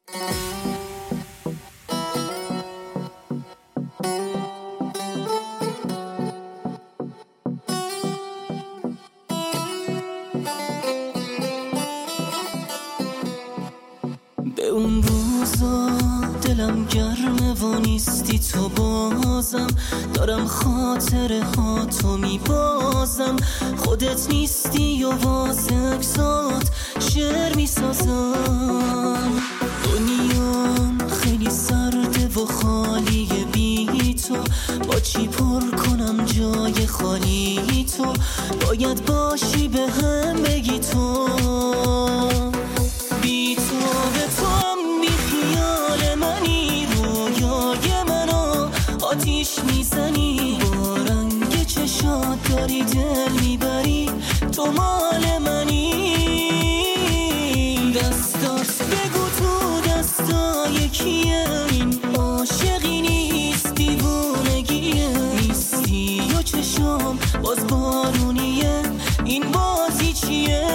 به اون روزا دلم گرمه و نیستی تو بازم، دارم خاطره ها تو میبازم، خودت نیستی و واسه اکسات شعر میسازم. دنیام خیلی سرده و خالیه بی تو، با چی پر کنم جای خالی تو، باید باشی به هم بگی تو. بی تو به توام بی خیال منی، رویای منو آتیش میزنی، با رنگ چشات داری دل میبری، تو مال منی. دستات بگو تو دستای کیه، این عاشقی نیست دیوونگیه، نیستی و چشام باز بارونیه، این بازی چیه؟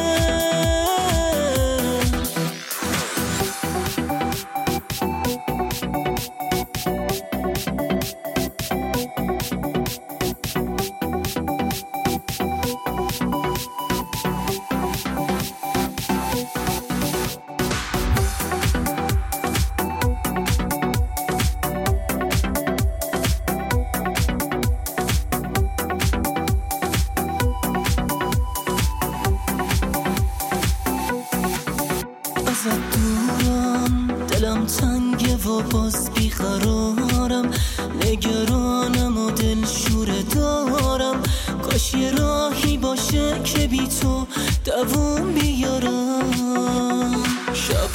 ازت دورم دلم تنگه و باز بیقرارم، نگرانم و دل شوره دارم، کاش یه راهی باشه که بی تو دووم بیارم.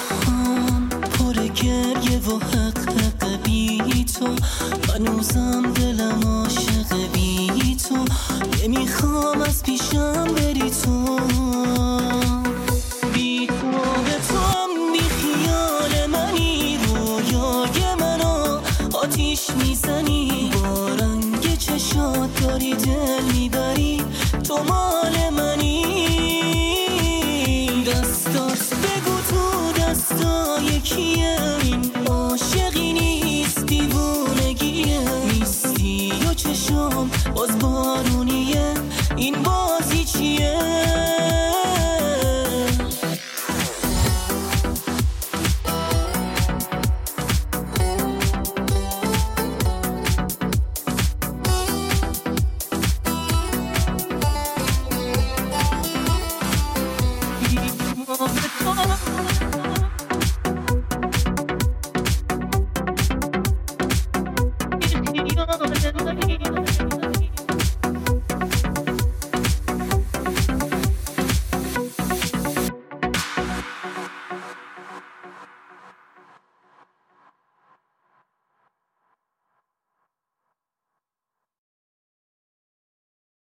شبهام پر گریه و حق بی تو، هنوزم